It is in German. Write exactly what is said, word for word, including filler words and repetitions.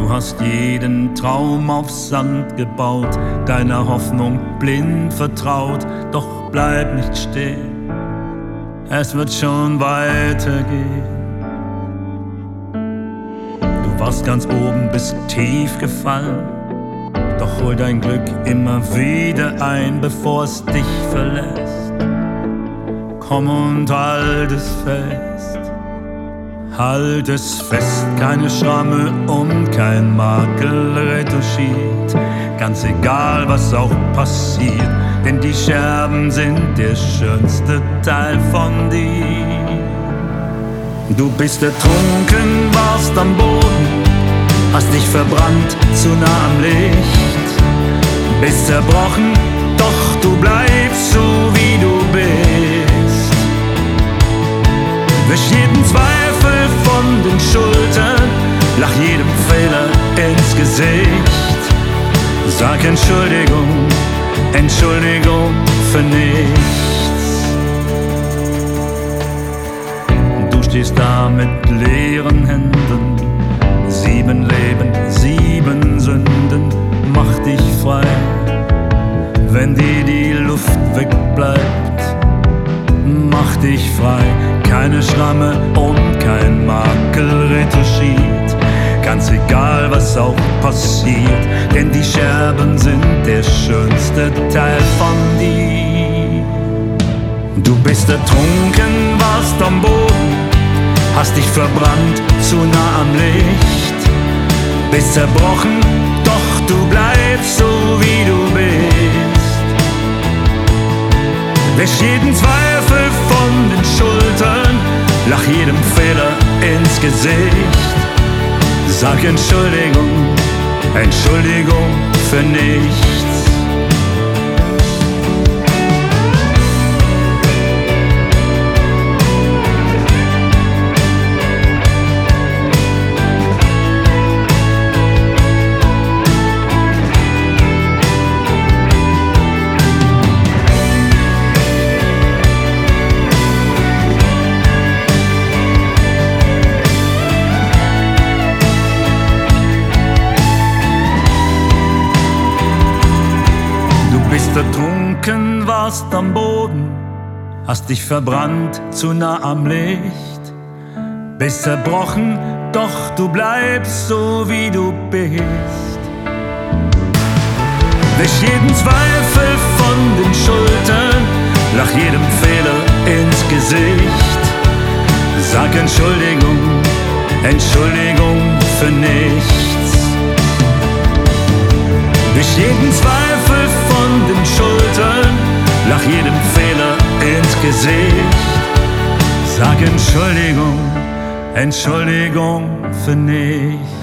Du hast jeden Traum auf Sand gebaut, deiner Hoffnung blind vertraut, doch bleib nicht stehen, es wird schon weitergehen. Du warst ganz oben, bist tief gefallen, doch hol dein Glück immer wieder ein, bevor es dich verlässt. Komm und halt es fest, halt es fest, keine Schramme und kein Makel retuschiert. Ganz egal, was auch passiert, denn die Scherben sind der schönste Teil von dir. Du bist ertrunken, warst am Boden, hast dich verbrannt zu nah am Licht, bist zerbrochen, doch du bleibst so wie du bist. Wisch jeden Zweifel von den Schultern, lach jedem Fehler ins Gesicht. Sag Entschuldigung, Entschuldigung für nichts. Du stehst da mit leeren Händen, sieben Leben, sieben Sünden, mach dich frei. Wenn dir die Luft wegbleibt, mach dich frei. Keine Schramme und kein Makel retuschiert, ganz egal, was auch passiert, denn die Scherben sind der schönste Teil von dir. Du bist ertrunken, warst am Boden, hast dich verbrannt zu nah am Licht, bist zerbrochen, doch du bleibst so wie du bist. Wisch jeden Zweifel von den Schultern, lach jedem Fehler ins Gesicht. Sag Entschuldigung, Entschuldigung für nichts. Ertrunken, warst am Boden, hast dich verbrannt zu nah am Licht, bist zerbrochen, doch du bleibst so wie du bist. Wisch jeden Zweifel von den Schultern, lach jedem Fehler ins Gesicht. Sag Entschuldigung, Entschuldigung für nichts. Wisch jeden Zweifel von den Schultern, lach jedem Fehler ins Gesicht. Sag Entschuldigung, Entschuldigung für nichts.